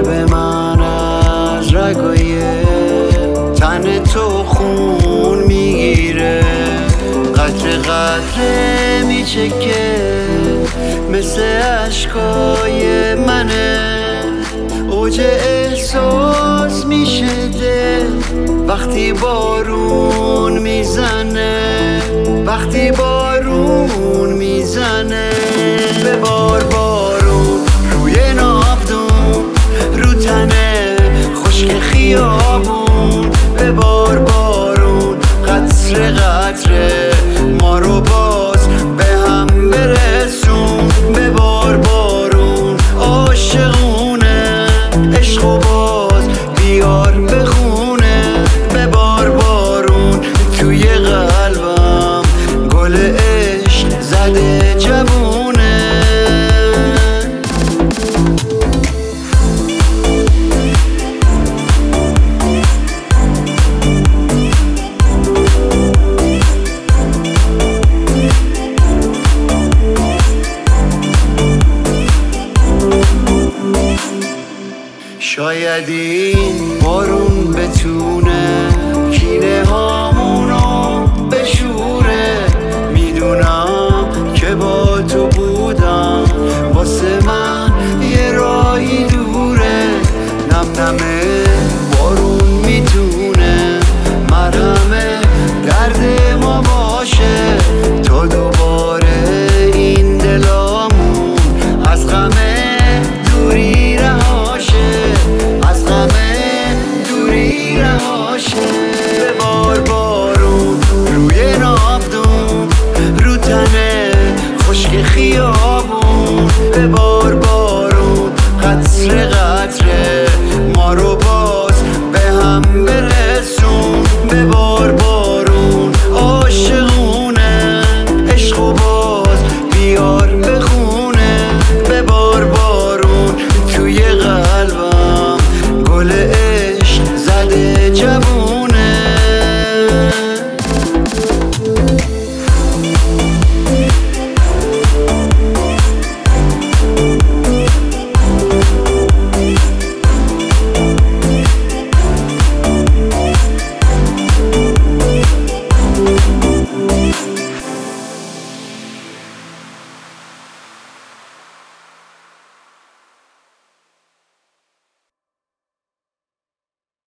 قلب من از رگای تن تو خون میگیره، قطره قطره میچکه مثل عشقای منه. اوج احساس میشه دل وقتی بارون میزنه، وقتی بارون میزنه. ببار بارون روی ناودون، رو تنه خشک خیابون. ببار بارون قطره قطره ما رو باز به هم برسون. ببار بارون عاشقونه، عشق و باز بیار بخونه. ببار بارون توی قلبم گل عشق زده جوونه. شاید این بارون بتونه کینه هامونو بشوره. میدونم که با تو بودم واسه من یه راهی دوره. نم نمه بارون میتونه مرهم درد ما باشه تا دوباره این دلامون از غم دوری رهاشه، از غم دوری رهاشه. ببار بارون روی ناودون، رو تنه خشک خیابون. ببار بارون قطره قطره ما رو باز به هم